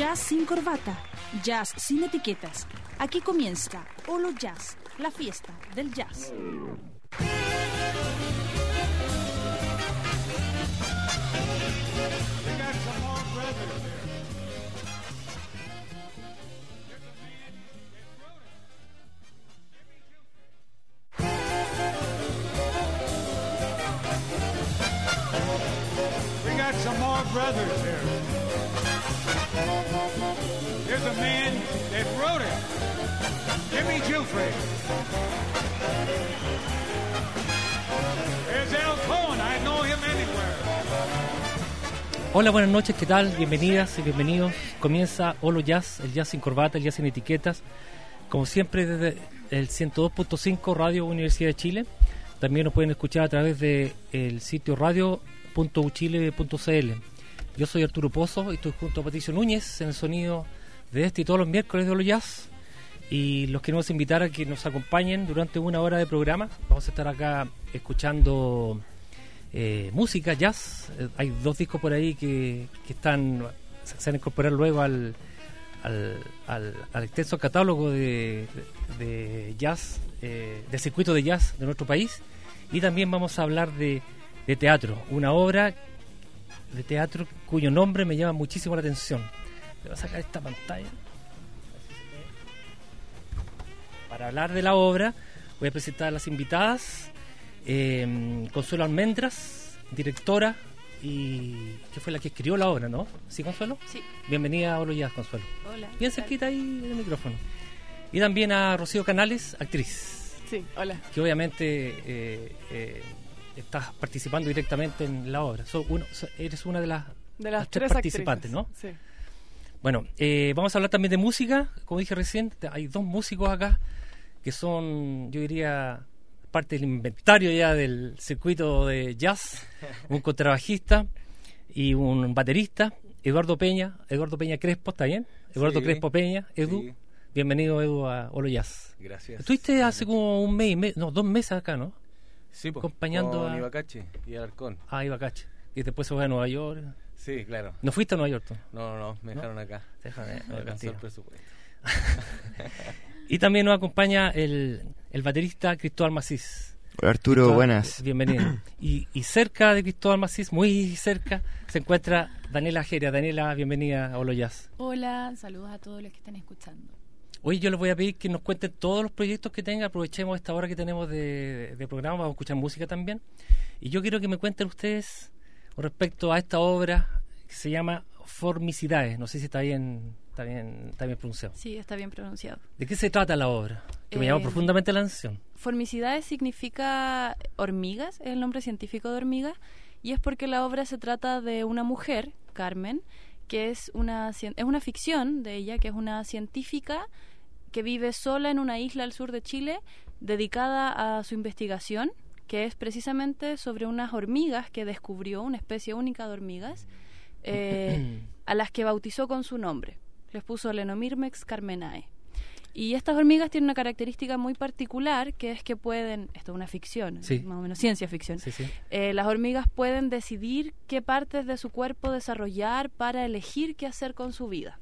Jazz sin corbata, jazz sin etiquetas. Aquí comienza Olo Jazz, la fiesta del jazz. Some more brothers here. Here's a man that wrote it, Jimmy Gilfrey. There's Al Cohen, I know him anywhere. Hola, buenas noches, ¿qué tal? Bienvenidas y bienvenidos. Comienza Olo Jazz, el jazz sin corbata, el jazz sin etiquetas. Como siempre desde el 102.5 Radio Universidad de Chile. También nos pueden escuchar a través del sitio radio.uchile.cl. Yo soy Arturo Pozo y estoy junto a Patricio Núñez en el sonido de este y todos los miércoles de Olo Jazz. Y los queremos invitar a que nos acompañen durante una hora de programa. Vamos a estar acá escuchando música, jazz. Hay dos discos por ahí que se van a incorporar luego al extenso catálogo de jazz, del circuito de jazz de nuestro país. Y también vamos a hablar de teatro, una obra de teatro cuyo nombre me llama muchísimo la atención. Le voy a sacar esta pantalla. Para hablar de la obra voy a presentar a las invitadas. Consuelo Almendras, directora, y que fue la que escribió la obra, ¿no? ¿Sí, Consuelo? Sí. Bienvenida a Olo Jazz, Consuelo. Hola. Bien cerquita ahí del micrófono. Y también a Rocío Canales, actriz. Sí, hola. Que obviamente estás participando directamente en la obra. Eres una de las tres participantes, ¿no? Sí. Bueno, vamos a hablar también de música. Como dije recién, hay dos músicos acá que son, yo diría, parte del inventario ya del circuito de jazz. Un contrabajista y un baterista, Eduardo Peña Crespo, ¿está bien? Eduardo Crespo Peña, Edu. Sí. Bienvenido, Edu, a Olo Jazz. Gracias. Estuviste hace como un mes, 2 meses acá, ¿no? Sí, pues, acompañando con Ibacache y Alarcón. Ah, Ibacache. Y después se fue a Nueva York. Sí, claro. ¿No fuiste a Nueva York tú? No, me dejaron acá. Me alcanzó el presupuesto. Y también nos acompaña el baterista Cristóbal Macís. Hola Arturo, Cristóbal, buenas. Bienvenido. Y cerca de Cristóbal Macís, muy cerca, se encuentra Daniela Geria. Daniela, bienvenida a Olo Jazz. Hola, saludos a todos los que están escuchando. Hoy yo les voy a pedir que nos cuenten todos los proyectos que tengan. Aprovechemos esta hora que tenemos de programa, vamos a escuchar música también. Y yo quiero que me cuenten ustedes con respecto a esta obra que se llama Formicidades. No sé si está bien pronunciado. Sí, está bien pronunciado. ¿De qué se trata la obra? Que me llama profundamente la atención. Formicidades significa hormigas, es el nombre científico de hormigas, y es porque la obra se trata de una mujer, Carmen, que es una ficción de ella, que es una científica que vive sola en una isla al sur de Chile, dedicada a su investigación, que es precisamente sobre unas hormigas que descubrió, una especie única de hormigas, a las que bautizó con su nombre. Les puso Lenomyrmex carmenae. Y estas hormigas tienen una característica muy particular, que es que pueden, esto es una ficción, sí, más o menos ciencia ficción, sí. Las hormigas pueden decidir qué partes de su cuerpo desarrollar para elegir qué hacer con su vida.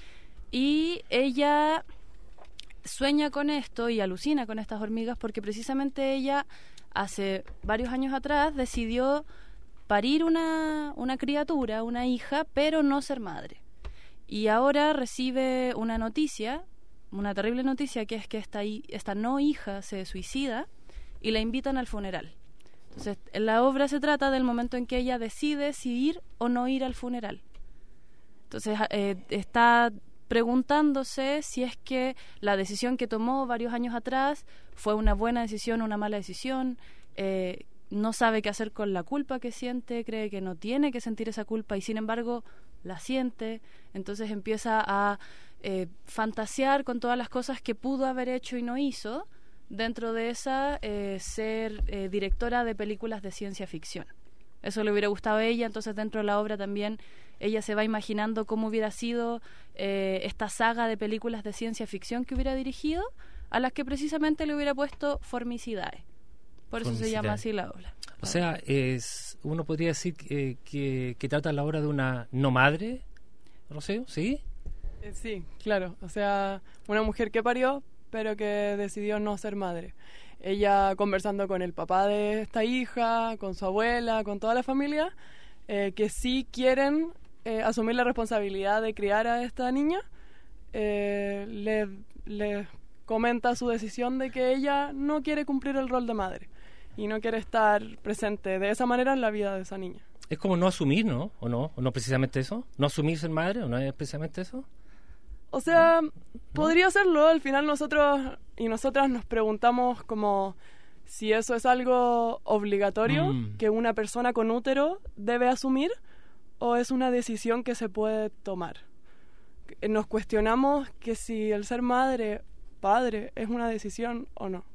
Y ella sueña con esto y alucina con estas hormigas porque precisamente ella hace varios años atrás decidió parir una criatura, una hija, pero no ser madre. Y ahora recibe una noticia, una terrible noticia, que es que esta no hija se suicida y la invitan al funeral. Entonces, la obra se trata del momento en que ella decide si ir o no ir al funeral. Entonces, está preguntándose si es que la decisión que tomó varios años atrás fue una buena decisión o una mala decisión. No sabe qué hacer con la culpa que siente, cree que no tiene que sentir esa culpa y sin embargo la siente. Entonces empieza a fantasear con todas las cosas que pudo haber hecho y no hizo. Dentro de esa, ser directora de películas de ciencia ficción. Eso le hubiera gustado a ella, entonces dentro de la obra también ella se va imaginando cómo hubiera sido esta saga de películas de ciencia ficción que hubiera dirigido, a las que precisamente le hubiera puesto Formicidades. Por eso se llama así la obra. O sea, uno podría decir que trata la obra de una no madre, Rocío, ¿sí? Sí, claro. O sea, una mujer que parió, pero que decidió no ser madre. Ella conversando con el papá de esta hija, con su abuela, con toda la familia, que sí quieren asumir la responsabilidad de criar a esta niña, le comenta su decisión de que ella no quiere cumplir el rol de madre y no quiere estar presente de esa manera en la vida de esa niña. Es como no asumir, ¿no? ¿O no? ¿O no precisamente eso? ¿No asumir ser madre? ¿O no es precisamente eso? O sea, podría serlo. Al final nosotros y nosotras nos preguntamos como si eso es algo obligatorio que una persona con útero debe asumir o es una decisión que se puede tomar. Nos cuestionamos que si el ser madre, padre, es una decisión o no.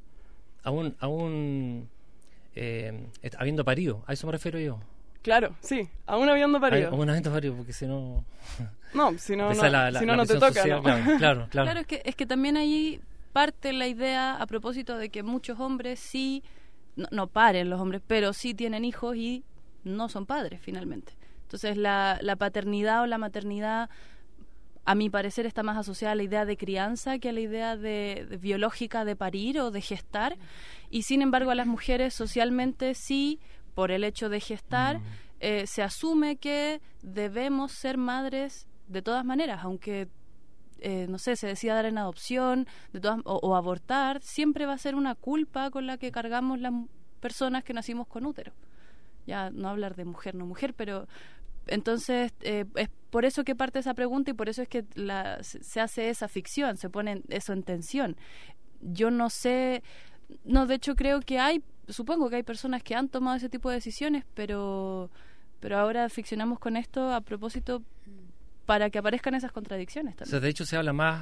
Aún habiendo parido, a eso me refiero yo. Claro, sí, aún habiendo parido. Aún habiendo parido, porque si no... No, si no, no te toca, social, ¿no? Claro. Claro, es que también ahí parte la idea a propósito de que muchos hombres sí, no paren los hombres, pero sí tienen hijos y no son padres finalmente. Entonces la paternidad o la maternidad, a mi parecer, está más asociada a la idea de crianza que a la idea de biológica de parir o de gestar. Y sin embargo a las mujeres socialmente sí, por el hecho de gestar, se asume que debemos ser madres de todas maneras, aunque no sé, se decida dar en adopción o abortar, siempre va a ser una culpa con la que cargamos las personas que nacimos con útero. Ya no hablar de mujer, no mujer, pero entonces es por eso que parte esa pregunta y por eso es que se hace esa ficción, se pone eso en tensión. Yo no sé, de hecho creo que supongo que hay personas que han tomado ese tipo de decisiones, pero ahora ficcionamos con esto a propósito para que aparezcan esas contradicciones también. O sea, de hecho se habla más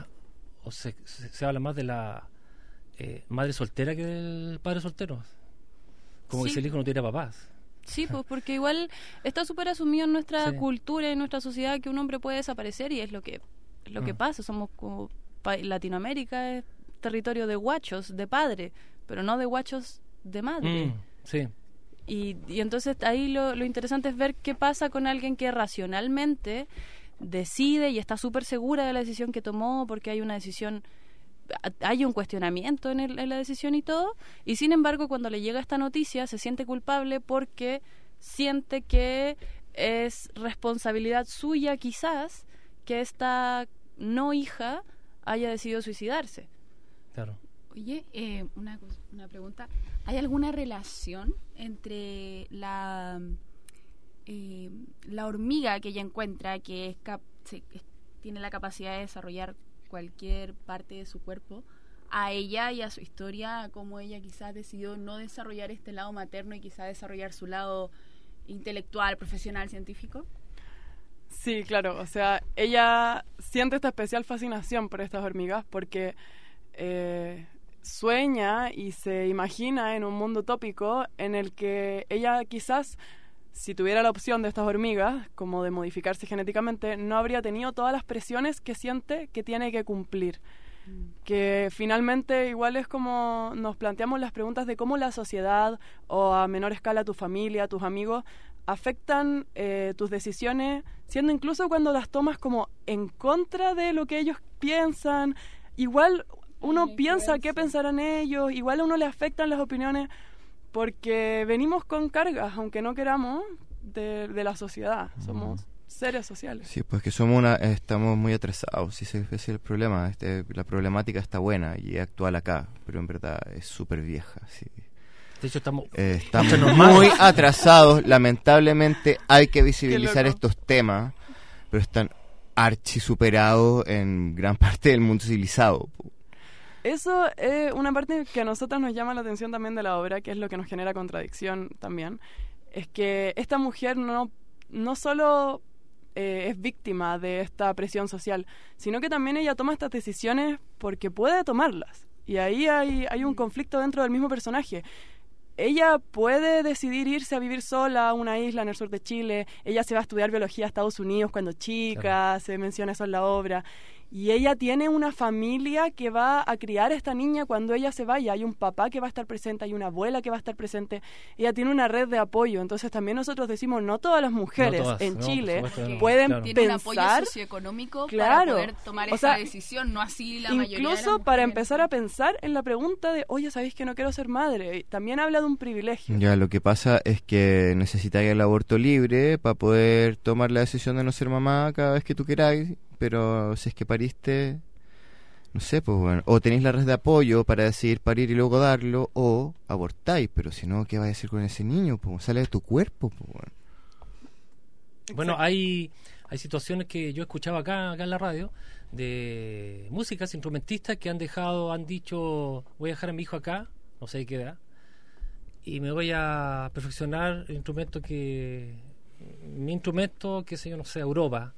de la madre soltera que del padre soltero. Como Sí. que si el hijo no tuviera papás. Sí, pues porque igual está súper asumido en nuestra cultura y en nuestra sociedad que un hombre puede desaparecer y es lo que pasa. Somos como Latinoamérica es territorio de guachos, de padre, pero no de guachos de madre. Sí. Y entonces ahí lo interesante es ver qué pasa con alguien que racionalmente decide y está súper segura de la decisión que tomó porque hay una decisión, hay un cuestionamiento en la decisión y todo, y sin embargo cuando le llega esta noticia se siente culpable porque siente que es responsabilidad suya quizás que esta no hija haya decidido suicidarse. Claro. Oye, una pregunta. ¿Hay alguna relación entre la hormiga que ella encuentra, que tiene la capacidad de desarrollar cualquier parte de su cuerpo, a ella y a su historia, como ella quizás decidió no desarrollar este lado materno y quizás desarrollar su lado intelectual, profesional, científico? Sí, claro. O sea, ella siente esta especial fascinación por estas hormigas porque sueña y se imagina en un mundo utópico en el que ella quizás, si tuviera la opción de estas hormigas, como de modificarse genéticamente, no habría tenido todas las presiones que siente que tiene que cumplir. Que finalmente igual es como nos planteamos las preguntas de cómo la sociedad o a menor escala tu familia, tus amigos, afectan tus decisiones, siendo incluso cuando las tomas como en contra de lo que ellos piensan. Igual uno piensa qué pensarán ellos, igual a uno le afectan las opiniones, porque venimos con cargas, aunque no queramos, de la sociedad. Somos seres sociales. Sí, pues que estamos muy atrasados, sí, ese es el problema. La problemática está buena y es actual acá, pero en verdad es súper vieja, sí. De hecho estamos muy atrasados. Lamentablemente hay que visibilizar estos temas, pero están archisuperados en gran parte del mundo civilizado. Eso es una parte que a nosotros nos llama la atención también de la obra, que es lo que nos genera contradicción también, es que esta mujer no solo es víctima de esta presión social, sino que también ella toma estas decisiones porque puede tomarlas. Y ahí hay un conflicto dentro del mismo personaje. Ella puede decidir irse a vivir sola a una isla en el sur de Chile. Ella se va a estudiar biología a Estados Unidos cuando chica, claro. Se menciona eso en la obra. Y ella tiene una familia que va a criar a esta niña cuando ella se vaya. Hay un papá que va a estar presente, hay una abuela que va a estar presente. Ella tiene una red de apoyo. Entonces también nosotros decimos, no todas las mujeres No todas, en no, Chile por supuesto que no. pueden Claro. Tiene un apoyo pensar, socioeconómico Claro. para poder tomar O esa sea, decisión, no así la mayoría de las incluso para mujeres. empezar a pensar en la pregunta de, oye, ¿sabéis que no quiero ser madre? También habla de un privilegio. Ya, lo que pasa es que necesitáis el aborto libre para poder tomar la decisión de no ser mamá cada vez que tú queráis, pero si es que pariste, no sé, pues bueno, o tenéis la red de apoyo para decidir parir y luego darlo, o abortáis, pero si no, ¿qué vas a decir con ese niño? Pues sale de tu cuerpo, pues bueno. Bueno, hay situaciones que yo escuchaba acá en la radio de músicas, instrumentistas que han dicho, voy a dejar a mi hijo acá, no sé de qué edad, y me voy a perfeccionar mi instrumento, qué sé yo, no sé, Europa.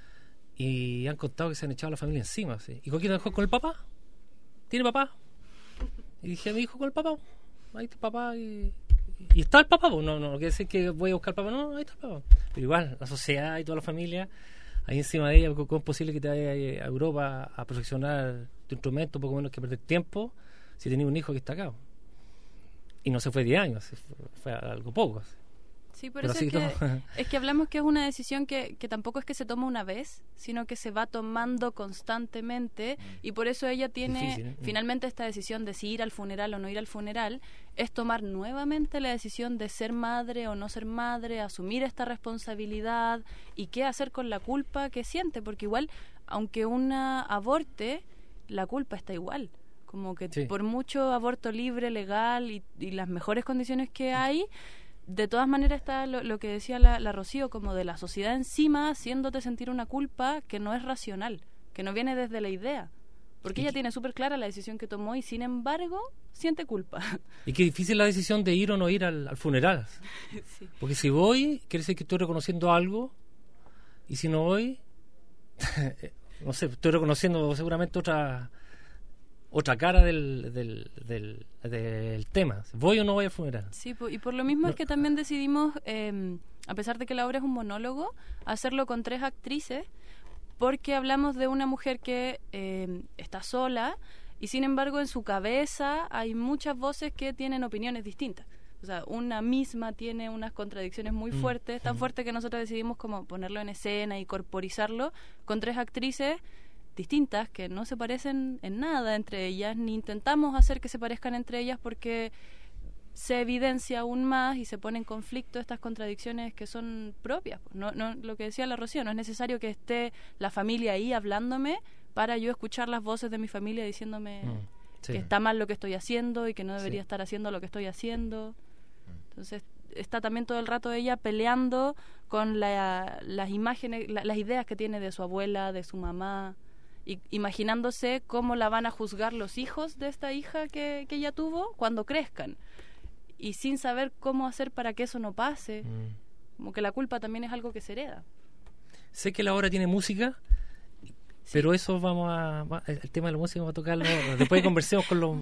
Y han contado que se han echado a la familia encima, ¿sí? ¿Y con quién dejó? ¿Con el papá? ¿Tiene papá? Y dije a mi hijo, con el papá. Ahí está el papá y está el papá, no quiere decir que voy a buscar al papá, no, ahí está el papá. Pero igual, la sociedad y toda la familia ahí encima de ella, ¿cómo es posible que te vayas a Europa a perfeccionar tu instrumento, poco menos que perder tiempo, si tenías un hijo que está acá? Y no se fue 10 años, fue algo poco. Sí, por Pero eso así todo. es que hablamos que es una decisión que tampoco es que se toma una vez, sino que se va tomando constantemente, y por eso ella tiene Difícil, finalmente esta decisión de si ir al funeral o no ir al funeral, es tomar nuevamente la decisión de ser madre o no ser madre, asumir esta responsabilidad y qué hacer con la culpa que siente, porque igual, aunque una aborte, la culpa está igual. Como que Sí. por mucho aborto libre, legal y las mejores condiciones que hay, de todas maneras está lo que decía la Rocío, como de la sociedad encima haciéndote sentir una culpa que no es racional, que no viene desde la idea. Porque ella tiene súper clara la decisión que tomó y sin embargo siente culpa. Y qué difícil la decisión de ir o no ir al funeral. Sí. Porque si voy, quiere decir que estoy reconociendo algo, y si no voy, no sé, estoy reconociendo seguramente otra cara del tema. ¿Voy o no voy al funeral? Sí, y por lo mismo es que también decidimos, a pesar de que la obra es un monólogo, hacerlo con 3 actrices, porque hablamos de una mujer que está sola y sin embargo en su cabeza hay muchas voces que tienen opiniones distintas. O sea, una misma tiene unas contradicciones muy fuertes, tan fuertes que nosotros decidimos como ponerlo en escena y corporizarlo con 3 actrices distintas que no se parecen en nada entre ellas, ni intentamos hacer que se parezcan entre ellas porque se evidencia aún más y se pone en conflicto estas contradicciones que son propias. No, lo que decía la Rocío, no es necesario que esté la familia ahí hablándome para yo escuchar las voces de mi familia diciéndome Sí. que está mal lo que estoy haciendo y que no debería Sí. estar haciendo lo que estoy haciendo. Entonces está también todo el rato ella peleando con las imágenes, las ideas que tiene de su abuela, de su mamá, y imaginándose cómo la van a juzgar los hijos de esta hija que ella tuvo cuando crezcan, y sin saber cómo hacer para que eso no pase. Como que la culpa también es algo que se hereda. Sé que la obra tiene música, pero eso el tema de la música vamos a tocarlo después conversemos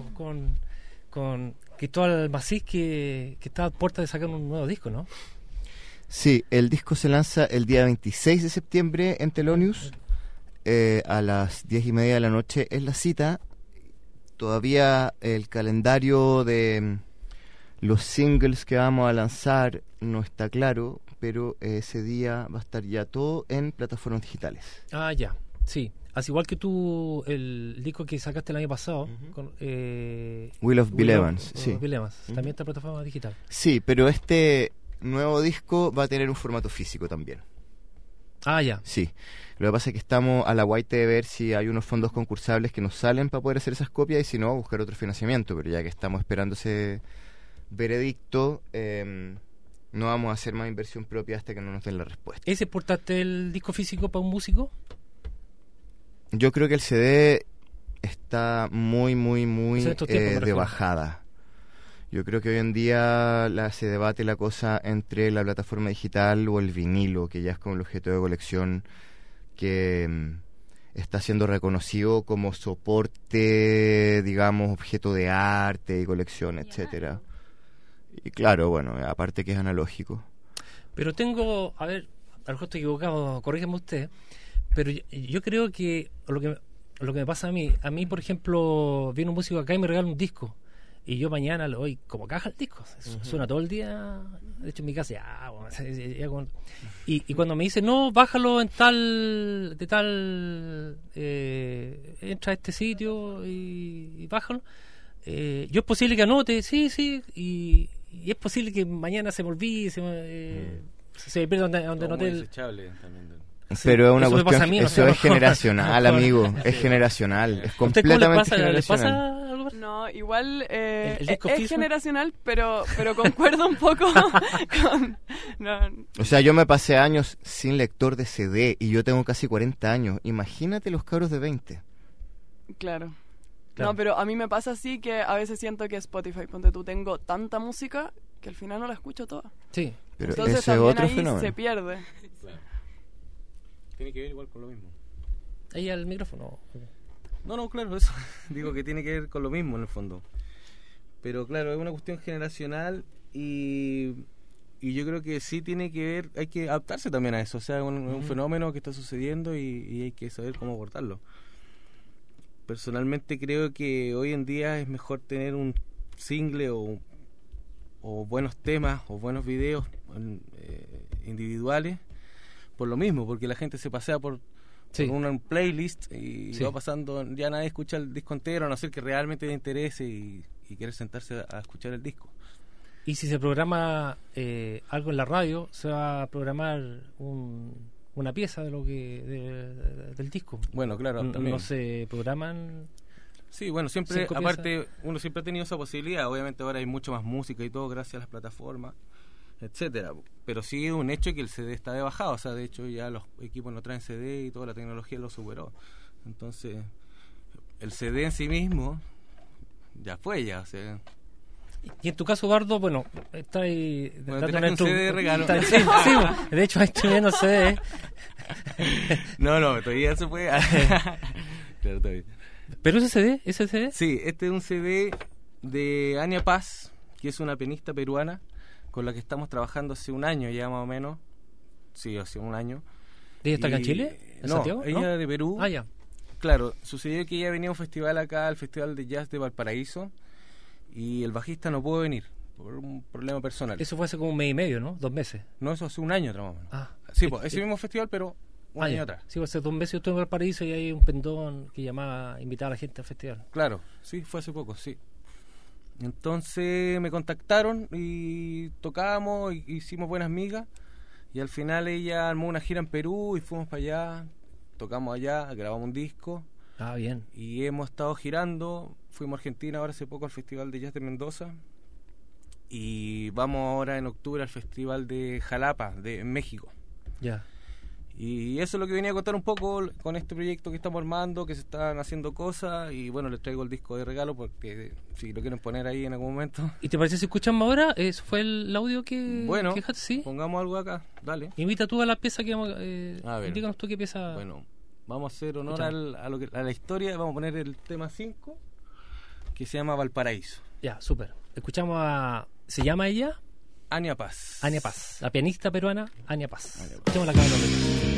con Cristóbal Macís, que está a puerta de sacar un nuevo disco, ¿no? Sí, el disco se lanza el día 26 de septiembre en Telonius, a las 10:30 de la noche es la cita. Todavía el calendario de los singles que vamos a lanzar no está claro, pero ese día va a estar ya todo en plataformas digitales. Ah, ya, sí. Así igual que tú, el disco que sacaste el año pasado, con, Will of Bill Evans, sí. Bill Evans, también está en plataforma digital. Sí, pero este nuevo disco va a tener un formato físico también. Ah, ya. Sí. Lo que pasa es que estamos a la guaita de ver si hay unos fondos concursables que nos salen para poder hacer esas copias, y si no, buscar otro financiamiento. Pero ya que estamos esperando ese veredicto, no vamos a hacer más inversión propia hasta que no nos den la respuesta. ¿Es importante el disco físico para un músico? Yo creo que el CD está muy Eso en estos tiempos, me de refiero. bajada. Yo creo que hoy en día se debate la cosa entre la plataforma digital o el vinilo, que ya es como el objeto de colección que está siendo reconocido como soporte, digamos, objeto de arte y colección, etcétera. Y claro, bueno, aparte que es analógico. Pero tengo, a ver, a lo mejor estoy equivocado, corrígeme usted, Pero yo creo que lo que me pasa a mí, por ejemplo, viene un músico acá y me regala un disco. Y yo mañana le doy como caja el disco. Suena todo el día. De hecho, en mi casa y cuando me dice, no, bájalo entra a este sitio y bájalo. Yo es posible que anote, sí, y es posible que mañana se me olvide, se me pierda donde anoté el... Desechable también. Pero es una eso me pasa cuestión, a mí, no eso sé, es generacional, amigo, es generacional, es ¿Usted cómo completamente le generacional. pasa algo? No, igual ¿El disco es físico? generacional, pero concuerdo un poco con... No, O sea, yo me pasé años sin lector de CD y yo tengo casi 40 años. Imagínate los cabros de 20. claro. Claro. No, pero a mí me pasa así que a veces siento que Spotify, ponte tú, tengo tanta música que al final no la escucho toda. Sí. Pero Entonces ese es también otro ahí fenómeno. se pierde. Claro. Tiene que ver igual con lo mismo. Ahí al micrófono. No, claro, eso. Digo que tiene que ver con lo mismo en el fondo. Pero claro, es una cuestión generacional y yo creo que sí tiene que ver, hay que adaptarse también a eso. O sea, es un fenómeno que está sucediendo y hay que saber cómo abordarlo. Personalmente creo que hoy en día es mejor tener un single o buenos temas o buenos videos individuales por lo mismo, porque la gente se pasea por una playlist y va pasando, ya nadie escucha el disco entero, a no ser que realmente le interese y quiere sentarse a escuchar el disco. Y si se programa algo en la radio, se va a programar una pieza de lo del disco. Bueno, claro, también. No se programan. Sí, bueno, siempre, 5 aparte, uno siempre ha tenido esa posibilidad. Obviamente ahora hay mucho más música y todo gracias a las plataformas, etcétera. Pero sí es un hecho que el CD está de bajada. O sea, de hecho ya los equipos no traen CD y toda la tecnología lo superó. Entonces, el CD en sí mismo ya fue ya, o sea... Y en tu caso, Bardo, bueno, está ahí... Bueno, te traje un CD de regalo. Sí, de hecho, ahí estoy viendo CD. No, todavía se puede... Claro, todavía. ¿Pero ese CD? Sí, este es un CD de Ania Paz, que es una pianista peruana con la que estamos trabajando hace un año ya más o menos. Sí, hace un año. ¿Ella está acá en Chile? ¿En Santiago? Ella es de Perú. Ah, ya. Claro, sucedió que ella venía a un festival acá, al Festival de Jazz de Valparaíso, y el bajista no pudo venir por un problema personal. Eso fue hace como un mes y medio, ¿no? 2 meses. No, eso hace un año atrás más o menos. Ah. Sí, pues ese mismo festival, pero un año ya. atrás. Sí, hace 2 meses yo estuve en Valparaíso y hay un pendón que invitaba a la gente al festival. Claro, sí, fue hace poco, sí. Entonces me contactaron y tocábamos, hicimos buenas migas, y al final ella armó una gira en Perú y fuimos para allá, tocamos allá, grabamos un disco. Ah, bien. Y hemos estado girando, fuimos a Argentina ahora hace poco al Festival de Jazz de Mendoza, y vamos ahora en octubre al Festival de Jalapa, en México. Ya. Y eso es lo que venía a contar un poco con este proyecto que estamos armando, que se están haciendo cosas, y bueno, les traigo el disco de regalo porque si lo quieren poner ahí en algún momento. ¿Y te parece si escuchamos ahora? ¿Eso fue el audio que Bueno, que dejaste? ¿Sí? pongamos algo acá, dale. Invita tú a la pieza que vamos A ver. Indícanos tú qué pieza. Bueno, vamos a hacer honor a la historia, vamos a poner el tema 5, que se llama Valparaíso. Ya, súper. Escuchamos a... ¿Se llama ella? Ania Paz. Ania Paz, la pianista peruana Ania Paz. Ania Paz. Escuchemos la cámara.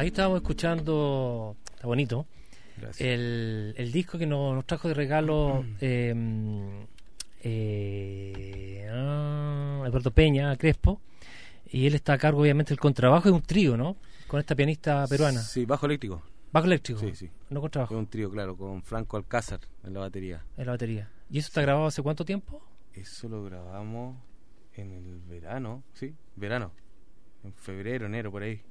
Ahí estábamos escuchando, está bonito, Gracias. el disco que nos trajo de regalo Alberto Peña Crespo, y él está a cargo obviamente del contrabajo. Es un trío, ¿no? Con esta pianista peruana. Sí, bajo eléctrico. Bajo eléctrico, Sí. no contrabajo. Es un trío, claro, con Franco Alcázar en la batería. En la batería. ¿Y eso está grabado hace cuánto tiempo? Eso lo grabamos en el verano, sí, verano. En febrero, enero, por ahí.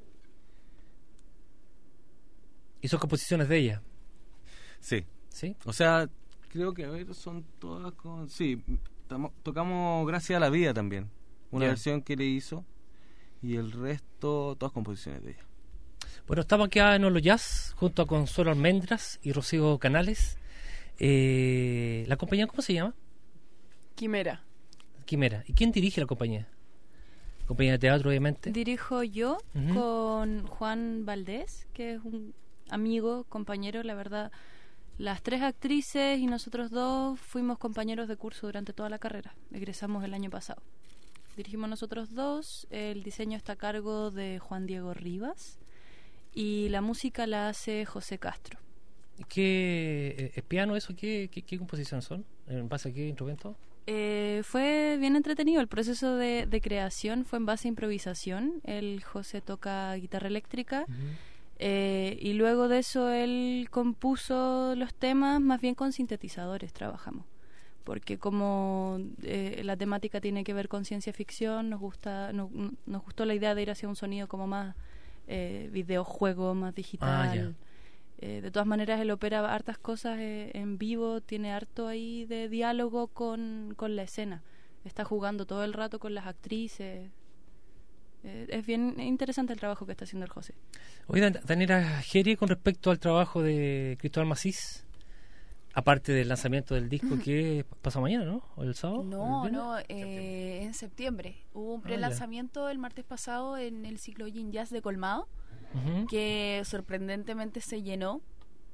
¿Y son composiciones de ella? Sí. ¿Sí? O sea, creo que, a ver, son todas con... Sí, tocamos Gracias a la Vida también. Una Ya. versión que le hizo. Y el resto, todas composiciones de ella. Bueno, estamos aquí en Olo Jazz junto a Consuelo Almendras y Rocío Canales. ¿La compañía cómo se llama? Quimera. Quimera. ¿Y quién dirige la compañía? Compañía de teatro, obviamente. Dirijo yo Ujú. con Juan Valdés, que es un amigo, compañero, la verdad. Las 3 actrices y nosotros 2 fuimos compañeros de curso durante toda la carrera. Egresamos el año pasado. Dirigimos nosotros 2, el diseño está a cargo de Juan Diego Rivas y la música la hace José Castro. ¿Qué es piano eso? ¿Qué composiciones son? ¿En base a qué instrumento? Fue bien entretenido, el proceso de creación fue en base a improvisación. El José toca guitarra eléctrica. Y luego de eso él compuso los temas más bien con sintetizadores trabajamos, porque como la temática tiene que ver con ciencia ficción, nos gustó la idea de ir hacia un sonido como más videojuego, más digital. De todas maneras él opera hartas cosas en vivo, tiene harto ahí de diálogo con la escena, está jugando todo el rato con las actrices. Es bien interesante el trabajo que está haciendo el José. Oye, Daniela Geri, con respecto al trabajo de Cristóbal Macís, aparte del lanzamiento del disco que pasa mañana, ¿no? ¿O el sábado? No, ¿El viernes? no, en septiembre. Hubo un ya. prelanzamiento el martes pasado en el ciclo Gin Jazz de Colmado, Ujú. que sorprendentemente se llenó.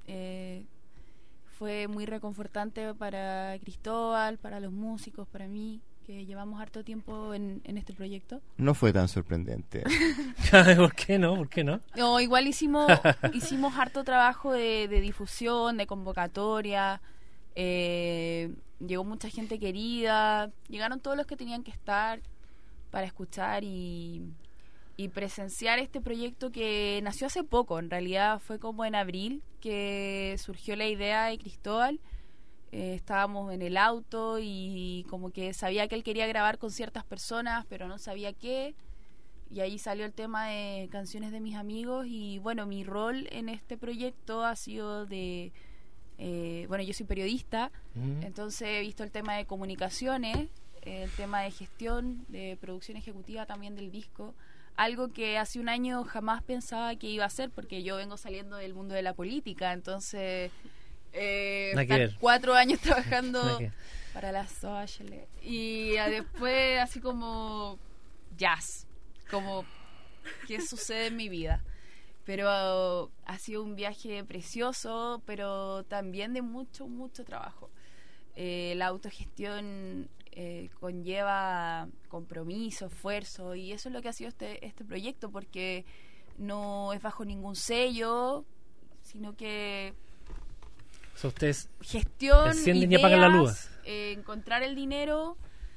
Fue muy reconfortante para Cristóbal, para los músicos, para mí, que llevamos harto tiempo en este proyecto. No fue tan sorprendente. ¿Por qué no? ¿Por qué no? No, igual hicimos harto trabajo de difusión, de convocatoria. Llegó mucha gente querida. Llegaron todos los que tenían que estar para escuchar y presenciar este proyecto que nació hace poco. En realidad fue como en abril que surgió la idea de Cristóbal. Estábamos en el auto y como que sabía que él quería grabar con ciertas personas, pero no sabía qué. Y ahí salió el tema de Canciones de mis amigos. Y bueno, mi rol en este proyecto ha sido de... bueno, yo soy periodista, Ujú. entonces he visto el tema de comunicaciones, el tema de gestión, de producción ejecutiva también del disco. Algo que hace un año jamás pensaba que iba a hacer, porque yo vengo saliendo del mundo de la política, entonces... Nada que estar ver. 4 años trabajando Nada que- para las social y después así como jazz, como qué sucede en mi vida. Pero ha sido un viaje precioso, pero también de mucho trabajo. La autogestión conlleva compromiso, esfuerzo, y eso es lo que ha sido este proyecto, porque no es bajo ningún sello, sino que O sea, ustedes gestión, encienden y ideas, apagan la luz. encontrar el dinero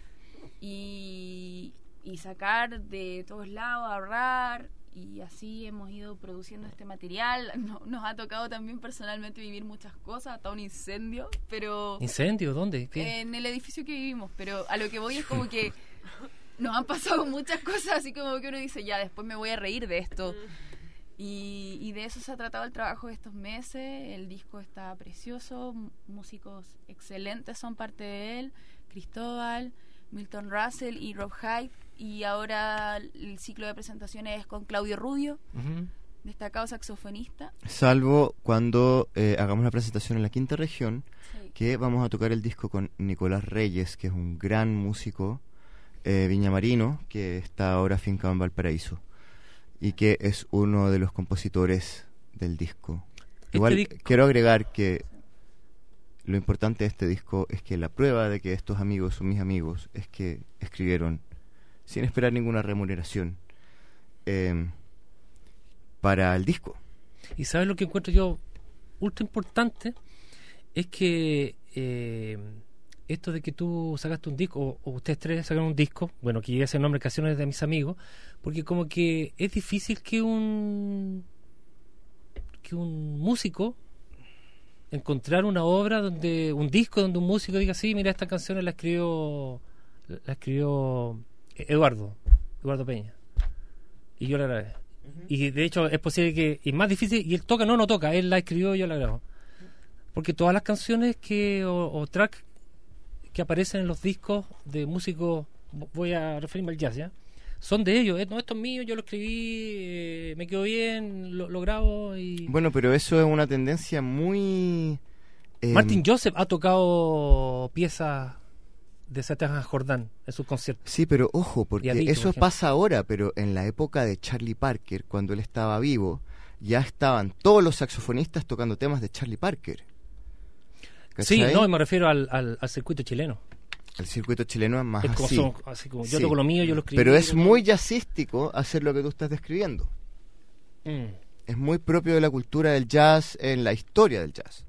y sacar de todos lados, ahorrar, y así hemos ido produciendo este material. Nos ha tocado también personalmente vivir muchas cosas, hasta un incendio, pero ¿Incendio? ¿Dónde? ¿Qué? en el edificio que vivimos, pero a lo que voy es como que nos han pasado muchas cosas, así como que uno dice, ya, después me voy a reír de esto. Y de eso se ha tratado el trabajo de estos meses. El disco está precioso, músicos excelentes son parte de él, Cristóbal, Milton Russell y Rob Hyde, y ahora el ciclo de presentaciones es con Claudio Rubio, Ujú. destacado saxofonista. Salvo cuando hagamos la presentación en la quinta región, Sí. que vamos a tocar el disco con Nicolás Reyes, que es un gran músico viñamarino que está ahora afincado en Valparaíso y que es uno de los compositores del disco. Igual disco- quiero agregar que lo importante de este disco es que la prueba de que estos amigos son mis amigos es que escribieron sin esperar ninguna remuneración. para el disco. Y sabes lo que encuentro yo ultra importante es que esto de que tú sacaste un disco, o ustedes tres sacaron un disco, bueno, que llegue ese nombre, Canciones de mis amigos, porque como que es difícil que un músico encontrar una obra donde, un disco donde un músico diga, sí, mira, esta canción la escribió Eduardo Peña, y yo la grabé. Y de hecho es posible que, y más difícil, y él toca, no toca, él la escribió y yo la grabo. Porque todas las canciones o tracks que aparecen en los discos de músicos, voy a referirme al jazz, ¿ya? Son de ellos, no, esto es mío, yo lo escribí, me quedó bien, lo grabo y... Bueno, pero eso es una tendencia muy... Martin Joseph ha tocado piezas de Satan Jordan en sus conciertos. Sí, pero ojo, porque Adito, eso pasa ahora, pero en la época de Charlie Parker, cuando él estaba vivo, ya estaban todos los saxofonistas tocando temas de Charlie Parker. Sí, ¿Cachai? no, me refiero al circuito chileno. El circuito chileno es más Es como, así. así como yo Sí. toco lo mío, yo lo escribí. Pero es yo muy jazzístico hacer lo que tú estás describiendo. Mm. Es muy propio de la cultura del jazz en la historia del jazz.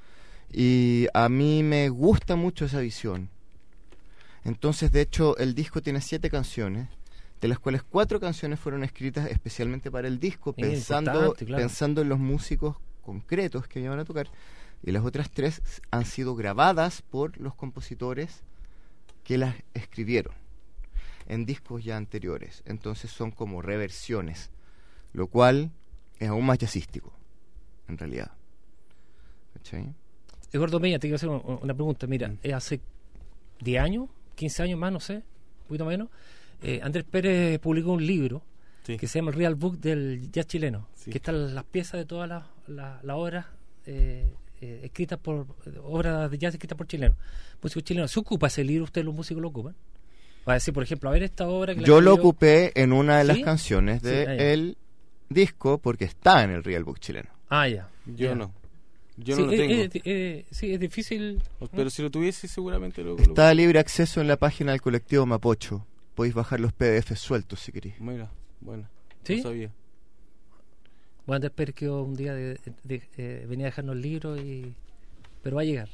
Y a mí me gusta mucho esa visión. Entonces, de hecho, el disco tiene 7 canciones, de las cuales 4 canciones fueron escritas especialmente para el disco, pensando en los músicos concretos que iban a tocar, y las otras 3 han sido grabadas por los compositores que las escribieron en discos ya anteriores. Entonces son como reversiones, lo cual es aún más jazzístico, en realidad. ¿Cachai? Eduardo Peña, te quiero hacer una pregunta. Mira, hace 10 años, 15 años más, no sé, un poquito menos, Andrés Pérez publicó un libro que se llama el Real Book del Jazz Chileno, que están las piezas de todas las obras escritas por obras de jazz escritas por chilenos, músicos chilenos. ¿Se ocupa ese libro? ¿Ustedes los músicos lo ocupan? Va a decir, por ejemplo, a ver esta obra que yo lo ocupé en una de las canciones Sí, del disco porque está en el Real Book chileno. Ya. Yo no. Yo Sí, no lo tengo. sí, es difícil. Pero si lo tuviese, seguramente lo... Está a libre acceso en la página del colectivo Mapocho. Podéis bajar los PDF sueltos si queréis. Mira, bueno. ¿Sí? No sabía. Bueno, Andrés Pérez que un día venía a dejarnos el libro, pero va a llegar.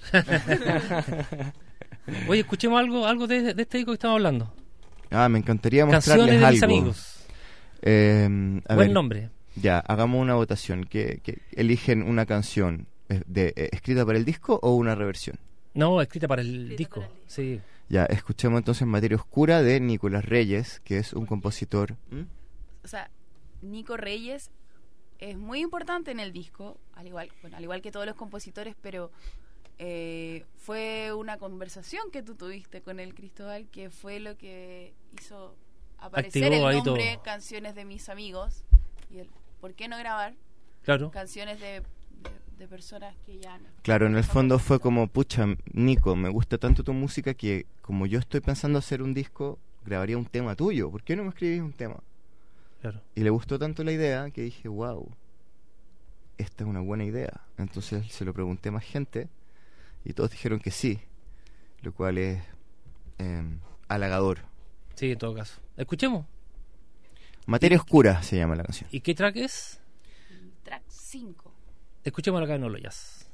Oye, escuchemos algo de este disco que estamos hablando. Me encantaría Canciones mostrarles de algo. mis amigos. A Buen ver, nombre. Ya, hagamos una votación. Que eligen una canción escrita para el disco o una reversión. No, escrita para el disco. Sí. Ya, escuchemos entonces Materia Oscura de Nicolás Reyes, que es un compositor. O sea, Nico Reyes es muy importante en el disco, al igual que todos los compositores, pero fue una conversación que tú tuviste con el Cristóbal que fue lo que hizo aparecer Activó el ahí nombre todo. Canciones de mis amigos y el ¿por qué no grabar Claro. canciones de personas que ya no? Claro, en el fondo fue como, pucha, Nico, me gusta tanto tu música que como yo estoy pensando hacer un disco, grabaría un tema tuyo. ¿Por qué no me escribís un tema? Claro. Y le gustó tanto la idea que dije, wow, esta es una buena idea. Entonces se lo pregunté a más gente y todos dijeron que sí, lo cual es halagador. Sí, en todo caso. Escuchemos. Materia Oscura se llama la canción. ¿Y qué track es? Track 5. Escuchémoslo acá en Olo Jazz.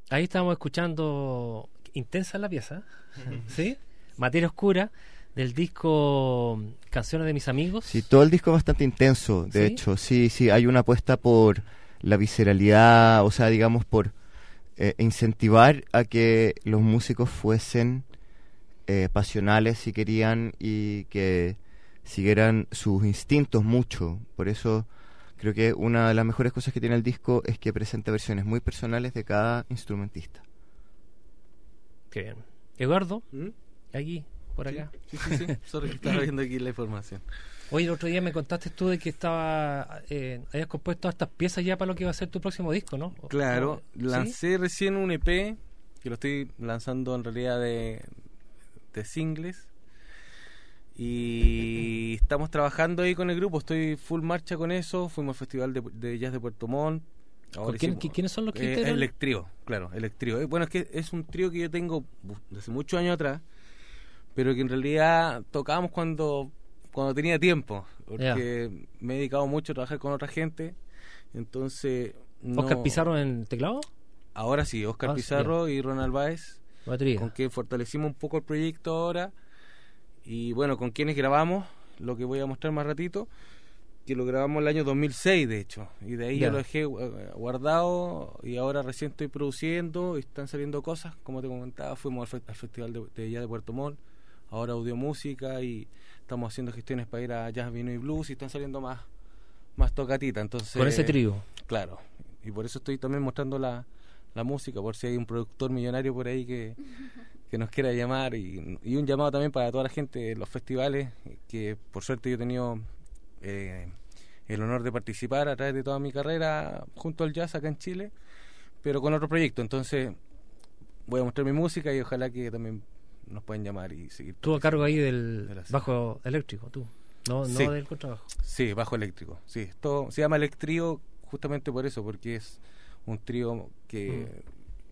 Ahí estábamos escuchando Intensa la pieza, ¿sí? Materia Oscura, del disco Canciones de mis amigos. Sí, todo el disco es bastante intenso, de ¿Sí? hecho. Sí, hay una apuesta por la visceralidad, o sea, digamos, por incentivar a que los músicos fuesen pasionales si querían y que siguieran sus instintos mucho. Por eso creo que una de las mejores cosas que tiene el disco es que presenta versiones muy personales de cada instrumentista. Qué bien. Eduardo, ¿Mm? aquí, por acá. Sí. Sorry que estaba viendo aquí la información. Oye, el otro día me contaste tú de que habías compuesto todas estas piezas ya para lo que va a ser tu próximo disco, ¿no? Claro, ¿Sí? lancé recién un EP, que lo estoy lanzando en realidad de singles. Y estamos trabajando ahí con el grupo, estoy full marcha con eso. Fuimos al Festival de Jazz de Puerto Montt. ¿Con quiénes son los que integran? El Trío, claro, el Trío. Bueno, es que es un trío que yo tengo desde muchos años atrás, pero que en realidad tocábamos cuando tenía tiempo, porque me he dedicado mucho a trabajar con otra gente. Entonces ¿Oscar Pizarro en teclado? Ahora sí, Oscar Pizarro y Ronald Baez, batería, con quien fortalecimos un poco el proyecto ahora. Y bueno, con quienes grabamos, lo que voy a mostrar más ratito, que lo grabamos el año 2006 de hecho, y de ahí yo lo dejé guardado y ahora recién estoy produciendo y están saliendo cosas, como te comentaba. Fuimos al Festival de Jazz de Puerto Montt, ahora Audio Música, y estamos haciendo gestiones para ir a Jazz, Vino y Blues, y están saliendo más tocatitas. Entonces, con ese trío. Claro, y por eso estoy también mostrando la música, por si hay un productor millonario por ahí que nos quiera llamar, y un llamado también para toda la gente de los festivales, que por suerte yo he tenido el honor de participar a través de toda mi carrera junto al jazz acá en Chile, pero con otro proyecto. Entonces voy a mostrar mi música y ojalá que también nos puedan llamar y seguir. Tú a cargo ahí del bajo eléctrico, tú, no sí, del contrabajo. Sí, bajo eléctrico, sí. Esto se llama Electrío justamente por eso, porque es un trío que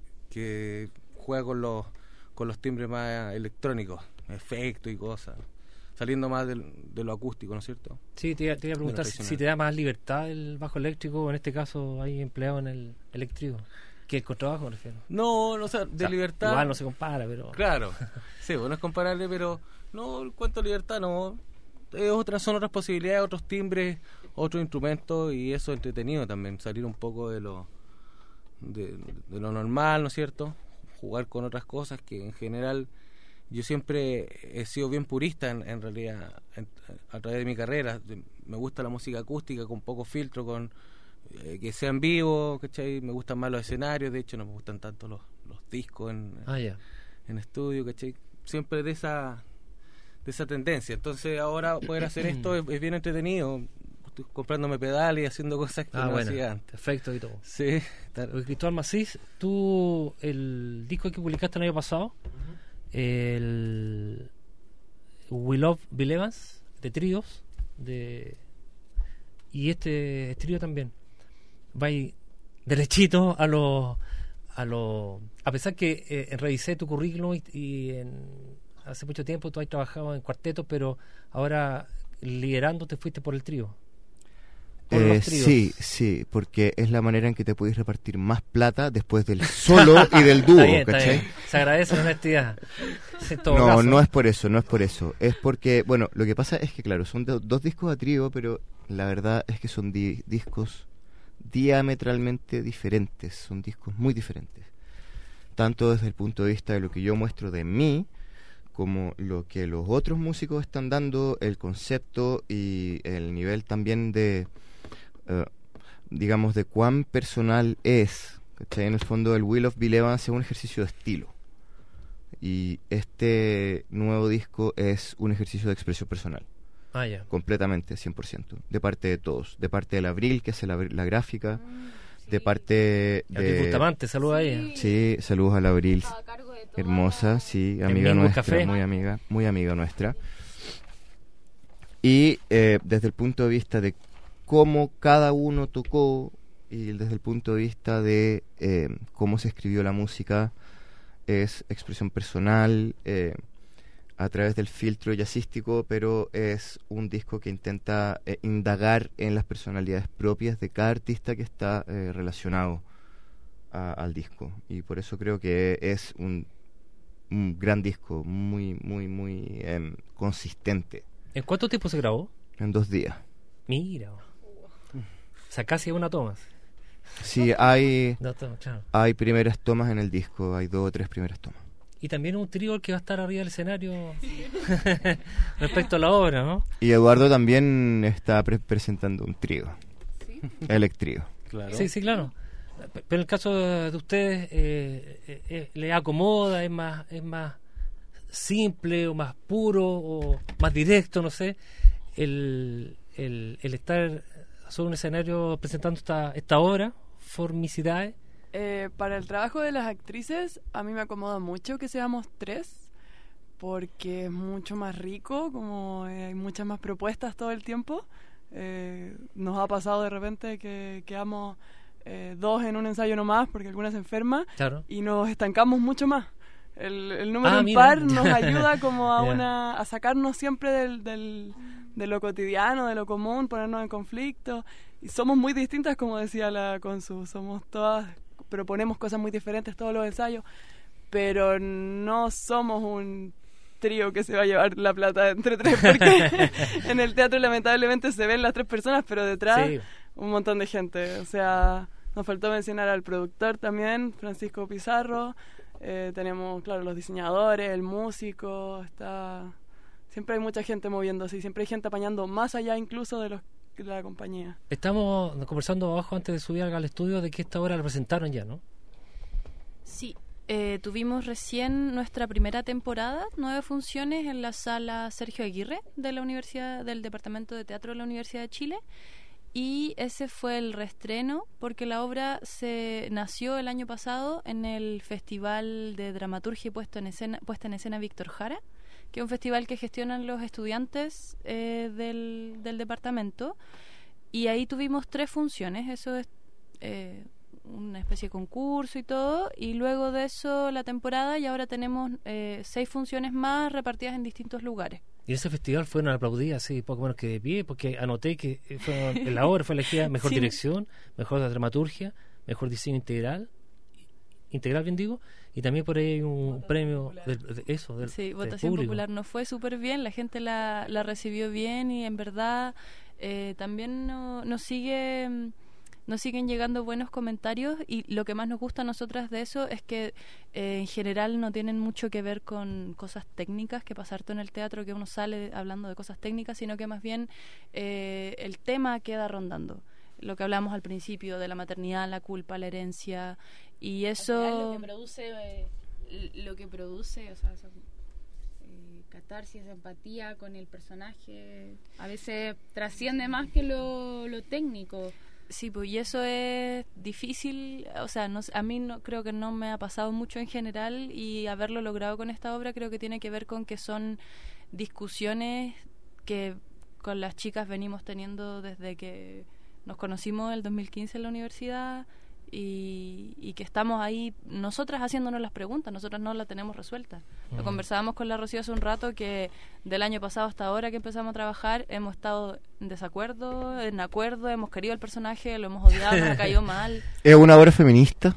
juega con los timbres más electrónicos, efectos y cosas, saliendo más de lo acústico, ¿no es cierto? Sí, te iba a preguntar si te da más libertad el bajo eléctrico, en este caso ahí empleado en el eléctrico, que el contrabajo, me refiero. No, o sea, libertad. Igual no se compara, pero. Claro, sí, bueno, es comparable, pero no, en cuanto a libertad, no. Son otras posibilidades, otros timbres, otros instrumentos, y eso es entretenido también, salir un poco de lo normal, ¿no es cierto? Jugar con otras cosas que en general. Yo siempre he sido bien purista en realidad a través de mi carrera. Me gusta la música acústica con poco filtro, con que sea en vivo, ¿cachai? Me gustan más los escenarios, de hecho no me gustan tanto los discos en estudio, ¿cachai? Siempre de esa tendencia. Entonces ahora poder hacer esto es bien entretenido. Estoy comprándome pedales y haciendo cosas que no hacía antes. Efectos y todo. Sí. Cristóbal Macís, tú el disco que publicaste el año pasado, el We Love Bill Evans de tríos y este trío también va derechito a pesar que revisé tu currículum y hace mucho tiempo tú has trabajado en cuartetos, pero ahora liderando te fuiste por el trío. Sí, porque es la manera en que te puedes repartir más plata después del solo y del dúo, ¿cachai? Se agradece la honestidad. No es por eso. Es porque, bueno, lo que pasa es que, claro, son dos discos a trío, pero la verdad es que son discos diametralmente diferentes, son discos muy diferentes. Tanto desde el punto de vista de lo que yo muestro de mí, como lo que los otros músicos están dando, el concepto y el nivel también de... digamos, de cuán personal es, ¿cachai? En el fondo el Will of Bill Evans es un ejercicio de estilo, y este nuevo disco es un ejercicio de expresión personal, completamente, 100%, de parte de todos, de parte de la Abril, que hace la gráfica, de parte de Bustamante, saludos a ella. Sí, saludos a la Abril, hermosa, sí, amiga nuestra, muy amiga nuestra. Y desde el punto de vista de cómo cada uno tocó, y desde el punto de vista de cómo se escribió la música, es expresión personal a través del filtro jazzístico, pero es un disco que intenta indagar en las personalidades propias de cada artista que está relacionado al disco, y por eso creo que es un gran disco, muy consistente. ¿En cuánto tiempo se grabó? En 2 días. Mira. O sea, casi una toma. Sí, hay Claro. hay primeras tomas en el disco, hay 2 o 3 primeras tomas. Y también un trío el que va a estar arriba del escenario respecto a la obra, ¿no? Y Eduardo también está presentando un trío. ¿Sí? El trío. Claro. Sí, claro. Pero en el caso de ustedes, ¿le acomoda? ¿Es más simple o más puro o más directo? No sé. El estar sobre un escenario presentando esta obra, Formicidades. Para el trabajo de las actrices, a mí me acomoda mucho que seamos 3, porque es mucho más rico, como hay muchas más propuestas todo el tiempo. Nos ha pasado de repente que quedamos 2 en un ensayo nomás porque alguna se enferma, Claro. y nos estancamos mucho más. El número Mira. impar nos ayuda como a sacarnos siempre de lo cotidiano, de lo común, ponernos en conflicto. Y somos muy distintas, como decía la Consu, somos todas, proponemos cosas muy diferentes todos los ensayos, pero no somos un trío que se va a llevar la plata entre 3, porque en el teatro lamentablemente se ven las 3 personas, pero detrás Sí. un montón de gente. O sea, nos faltó mencionar al productor también, Francisco Pizarro. Tenemos, claro, los diseñadores, el músico, siempre hay mucha gente moviéndose y siempre hay gente apañando más allá incluso de la compañía. Estamos conversando abajo antes de subir al estudio de que esta obra la presentaron ya, ¿no? Sí, tuvimos recién nuestra primera temporada, 9 funciones en la sala Sergio Aguirre de la Universidad del Departamento de Teatro de la Universidad de Chile, y ese fue el reestreno porque la obra nació el año pasado en el Festival de Dramaturgia y puesta en escena Víctor Jara, que es un festival que gestionan los estudiantes del departamento, y ahí tuvimos 3 funciones. Eso es una especie de concurso y todo, y luego de eso la temporada, y ahora tenemos 6 funciones más repartidas en distintos lugares. Y ese festival fueron aplaudidas, así, poco menos que de pie, porque anoté que la obra fue elegida mejor Sí. dirección, mejor dramaturgia, mejor diseño integral, bien digo, y también por ahí hay un premio Sí, del votación público. popular. Nos fue súper bien, la gente la recibió bien, y en verdad también nos siguen llegando buenos comentarios, y lo que más nos gusta a nosotras de eso es que en general no tienen mucho que ver con cosas técnicas, que pasa harto en el teatro que uno sale hablando de cosas técnicas, sino que más bien el tema queda rondando. Lo que hablamos al principio de la maternidad, la culpa, la herencia, y eso... Lo que produce, o sea, esa, catarsis, empatía con el personaje, a veces trasciende más que lo técnico. Sí, pues, y eso es difícil, o sea, a mí creo que no me ha pasado mucho en general, y haberlo logrado con esta obra creo que tiene que ver con que son discusiones que con las chicas venimos teniendo desde que nos conocimos el 2015 en la universidad, y que estamos ahí nosotras haciéndonos las preguntas, nosotras no las tenemos resueltas. Lo conversábamos con la Rocío hace un rato, que del año pasado hasta ahora que empezamos a trabajar hemos estado en desacuerdo, en acuerdo, hemos querido al personaje, lo hemos odiado, nos ha caído mal. ¿Es una obra feminista?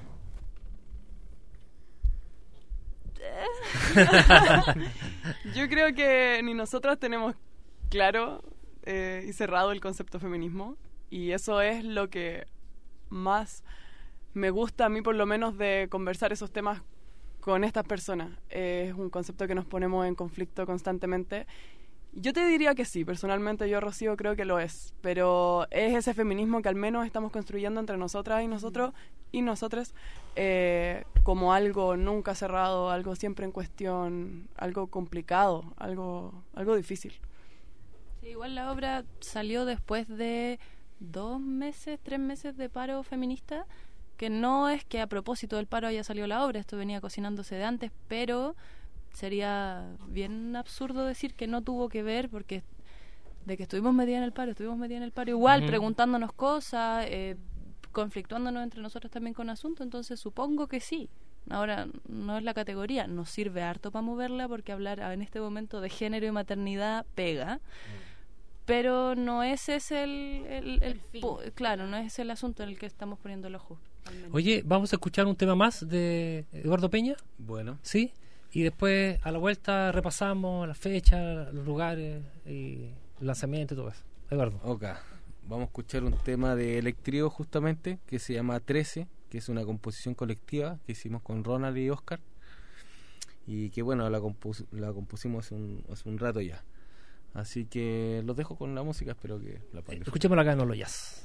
Yo creo que ni nosotras tenemos claro y cerrado el concepto feminismo, y eso es lo que más me gusta a mí, por lo menos, de conversar esos temas con estas personas. Es un concepto que nos ponemos en conflicto constantemente. Yo te diría que sí, personalmente yo, Rocío, creo que lo es, pero es ese feminismo que al menos estamos construyendo entre nosotras y nosotros y nosotres, como algo nunca cerrado, algo siempre en cuestión, algo complicado, algo difícil. Sí, igual la obra salió después de 3 meses de paro feminista, que no es que a propósito del paro haya salido la obra, esto venía cocinándose de antes, pero sería bien absurdo decir que no tuvo que ver, porque de que estuvimos metidas en el paro igual, preguntándonos cosas, conflictuándonos entre nosotros también con asuntos, entonces supongo que sí. Ahora, no es la categoría, nos sirve harto para moverla, porque hablar en este momento de género y maternidad pega, pero no ese es el fin. claro, no es el asunto en el que estamos poniendo el ojo. al menos. Oye, vamos a escuchar un tema más de Eduardo Peña, Bueno, ¿sí? Y después a la vuelta repasamos las fechas, los lugares y el lanzamiento y todo eso. Eduardo. ok. Vamos a escuchar un tema de Electrio justamente, que se llama 13, que es una composición colectiva que hicimos con Ronald y Oscar. Y que bueno, la compusimos hace un rato ya. Así que los dejo con la música, espero que la puedan disfrutar. Escuchémosla acá en Olo Jazz.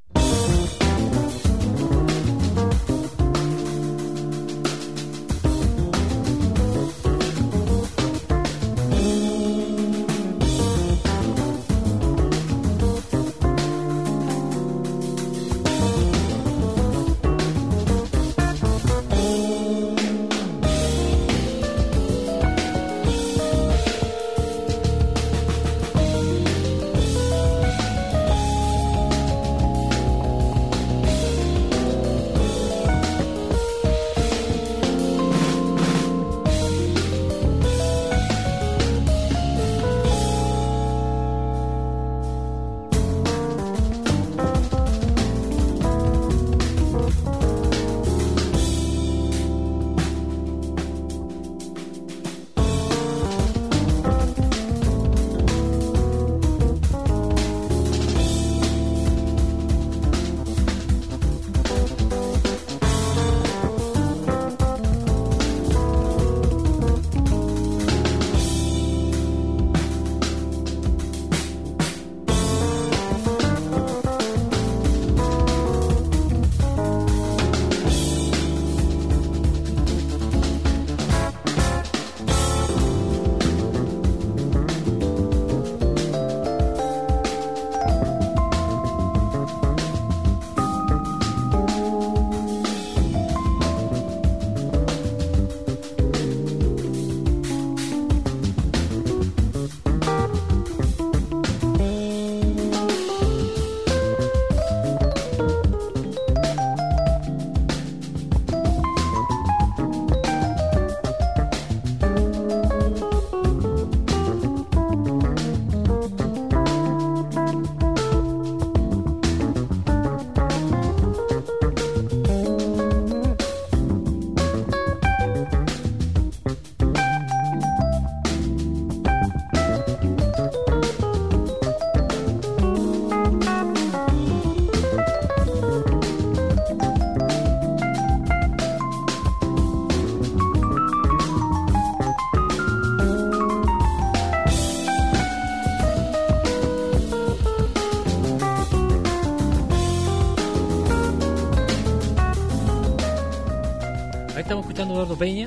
Estamos escuchando a Eduardo Peña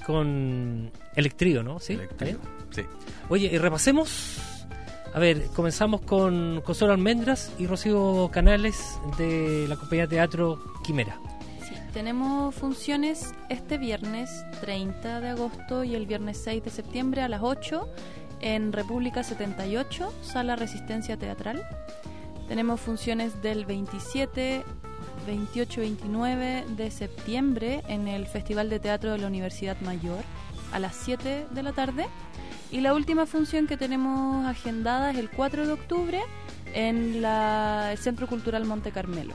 con Electrio, ¿no? ¿Sí? ¿Está bien? Sí. Oye, y repasemos. A ver, comenzamos con Consuelo Almendras y Rocío Canales de la compañía de teatro Quimera. Sí, tenemos funciones este viernes 30 de agosto y el viernes 6 de septiembre a las 8 en República 78, Sala Resistencia Teatral. Tenemos funciones del 27, 28 y 29 de septiembre en el Festival de Teatro de la Universidad Mayor a las 7 de la tarde. Y la última función que tenemos agendada es el 4 de octubre en el Centro Cultural Monte Carmelo.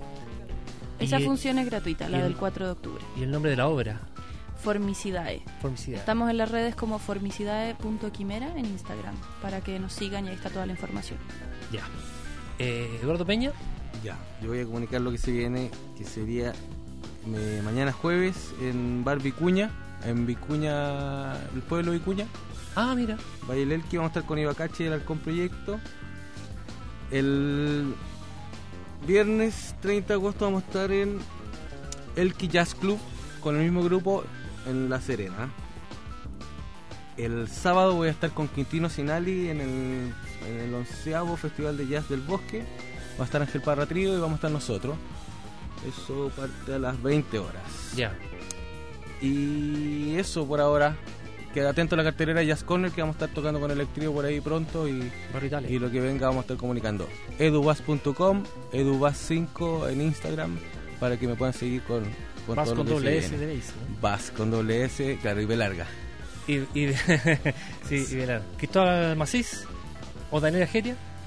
Esa función es gratuita, la del 4 de octubre. ¿Y el nombre de la obra? Formicidae. Formicidae. Estamos en las redes como formicidae.quimera en Instagram para que nos sigan y ahí está toda la información. Ya. Eduardo Peña. Ya, yo voy a comunicar lo que se viene, que sería mañana jueves en Bar Vicuña, en Vicuña, el pueblo de Vicuña. Ah, mira. Valle del Elqui, vamos a estar con Ibacache del Halcón Proyecto. El viernes 30 de agosto vamos a estar en Elqui Jazz Club con el mismo grupo en La Serena. El sábado voy a estar con Quintino Sinali en el 11º Festival de Jazz del Bosque. Va a estar Ángel Parra Trío y vamos a estar nosotros. Eso parte a las 20 horas. Ya. Y eso por ahora. Queda atento a la cartelera Jazz Corner, que vamos a estar tocando con Electrio por ahí pronto. Y lo que venga vamos a estar comunicando. edubas.com, edubas5 en Instagram, para que me puedan seguir con Vas todo con lo que doble se S, viene. debéis, ¿no? Vas con doble S, claro, y B larga. Sí, y de larga. Cristóbal Macís o Daniela Geria.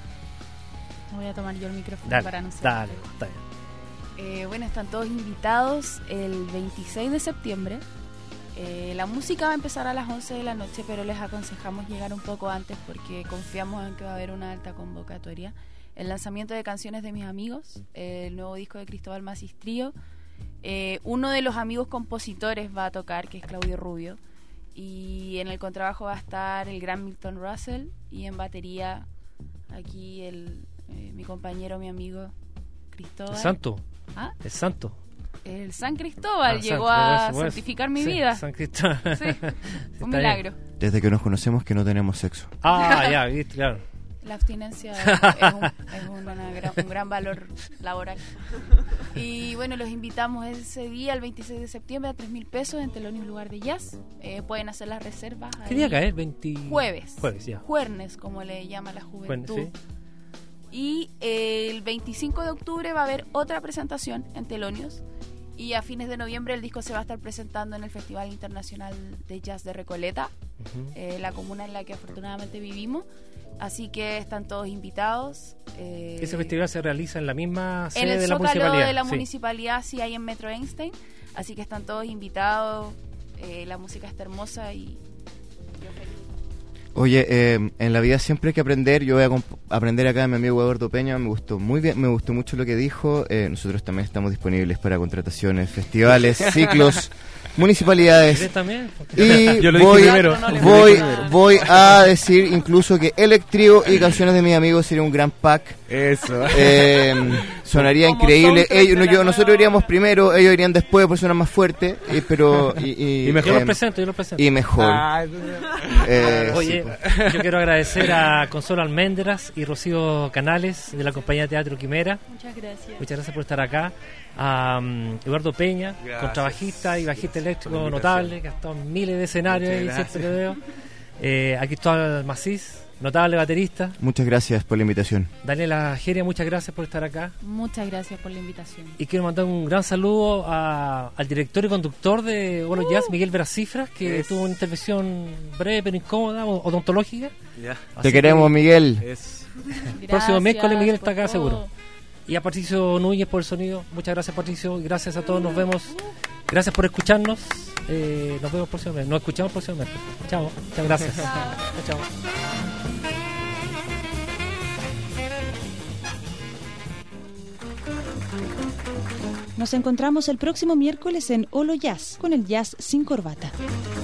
Voy a tomar yo el micrófono Dale, para anunciar. dale, está bien. Bueno, están todos invitados el 26 de septiembre. La música va a empezar a las 11 de la noche, pero les aconsejamos llegar un poco antes porque confiamos en que va a haber una alta convocatoria. El lanzamiento de Canciones de mis amigos, el nuevo disco de Cristóbal Macis Trío. Uno de los amigos compositores va a tocar, que es Claudio Rubio. Y en el contrabajo va a estar el gran Milton Russell. Y en batería, aquí mi compañero, mi amigo Cristóbal. El santo. ¿Ah? El santo. El San Cristóbal llegó santo, a santificar mi vida. San Cristóbal. Sí, fue un Está milagro. bien. Desde que nos conocemos que no tenemos sexo. Ah, ya, viste, claro. La abstinencia es un gran valor laboral. Y bueno, los invitamos ese día, el 26 de septiembre, a 3.000 pesos en Telonius Lugar de Jazz. Pueden hacer las reservas. ¿Qué día cae? 20... Jueves. Jueves, ya. Juernes, como le llama la juventud. Jueves, sí. Y el 25 de octubre va a haber otra presentación en Telonius. Y a fines de noviembre el disco se va a estar presentando en el Festival Internacional de Jazz de Recoleta, la comuna en la que afortunadamente vivimos. Así que están todos invitados. Ese festival se realiza en la misma en sede el de la Zócalo municipalidad. de la Sí. municipalidad, sí, hay en Metro Einstein. Así que están todos invitados. La música está hermosa y yo feliz. Oye, en la vida siempre hay que aprender. Yo voy a aprender acá de mi amigo Eduardo Peña. Me gustó muy bien, me gustó mucho lo que dijo. Nosotros también estamos disponibles para contrataciones, festivales, ciclos, municipalidades. ¿Ustedes también? Y Yo lo dije primero. voy a decir incluso que Electrio y Canciones de mis amigos sería un gran pack. Eso. Sonaría Como increíble. soundtrack de la Nosotros nueva- iríamos primero, ellos irían después por sonar más fuerte, pero Y mejor. Yo los presento. y mejor. Ah, Oye, yo quiero agradecer a Consuelo Almendras y Rocío Canales de la compañía Teatro Quimera. Muchas gracias. Muchas gracias por estar acá. A Eduardo Peña, Gracias. contrabajista y bajista Por eléctrico la invitación. notable, que ha estado en miles de escenarios Muchas ahí, gracias. siempre que veo. Aquí está Macís, notable baterista. Muchas gracias por la invitación. Daniela Geria, muchas gracias por estar acá. Muchas gracias por la invitación. Y quiero mandar un gran saludo al director y conductor de Olo Jazz, Miguel Veracifras, que tuvo una intervención breve pero incómoda, odontológica. Ya. Así Te queremos, que Miguel. Es. próximo miércoles Miguel por está acá todo. seguro. Y a Patricio Núñez por el sonido. Muchas gracias, Patricio, y gracias a todos. Nos vemos. Gracias por escucharnos. Nos vemos próximamente. Nos escuchamos próximamente. Chao. Muchas gracias. Chao. Nos encontramos el próximo miércoles en Olo Jazz con el jazz sin corbata.